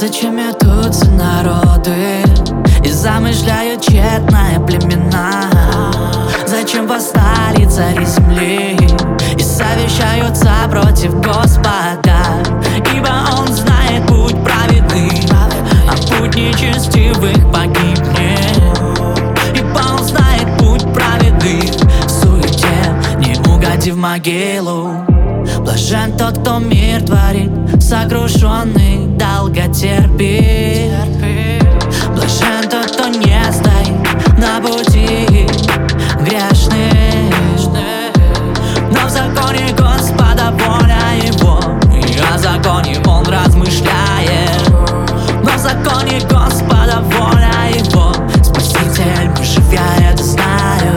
Зачем метутся народы и замышляют тщетные племена? Зачем восстали цари земли и совещаются против Господа? Ибо Он знает путь праведный, а путь нечестивых погибнет. Ибо Он знает путь праведных, в суете не угоди в могилу. Блажен тот, кто мир творит, сокрушенный долго терпит. Блажен тот, кто не стоит на пути грешных, но в законе Господа воля Его, и о законе Он размышляет. Но в законе Господа воля Его, Спаситель мой жив, я это знаю.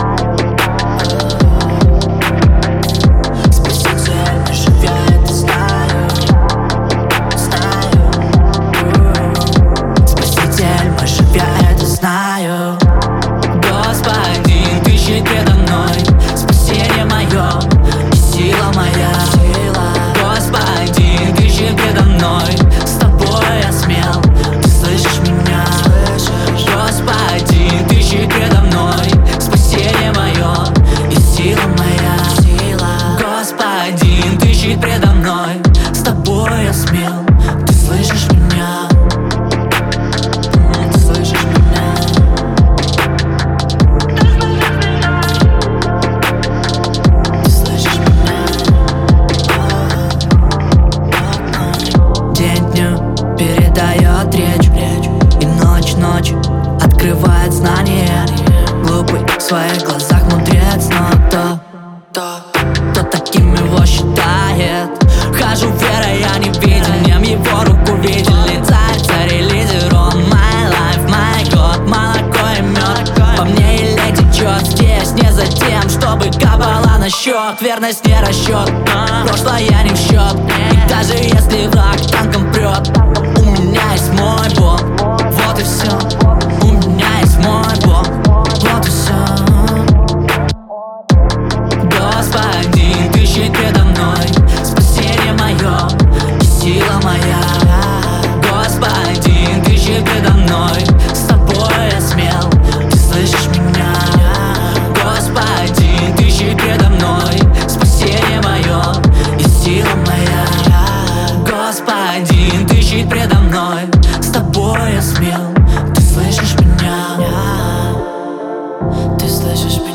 Господин, Ты щит предо мной, спасение мое и сила моя. Господин, Ты щит предо мной, с Тобой я смел, Ты слышишь меня. Господин, Ты щит предо мной, спасение мое и сила моя. Господин, Ты щит предо мной, с Тобой я смел, Ты слышишь меня. Передает речь, и ночь открывает знания. Глупый в своих глазах мудрец, но кто таким его считает? Хожу верой, я не виден, его руку видели. Царь и лидер, он my life, my God, молоко и мед. По мне и течет здесь не за тем, чтобы капала на счет. Верность не расчет, прошлое не в счет. И даже если враг танком прет, у меня есть мой Бог, вот и все. У меня есть мой Бог, вот и все. Господин, Ты щит предо мной, спасение мое и сила моя. Господин, Ты щит предо мной, с Тобой я смел, Ты слышишь меня. Господин, Ты щит предо мной, спасение мое и сила моя. Господин, Ты щит предо мной, с Тобой я смел, Ты слышишь меня. Ты слышишь меня.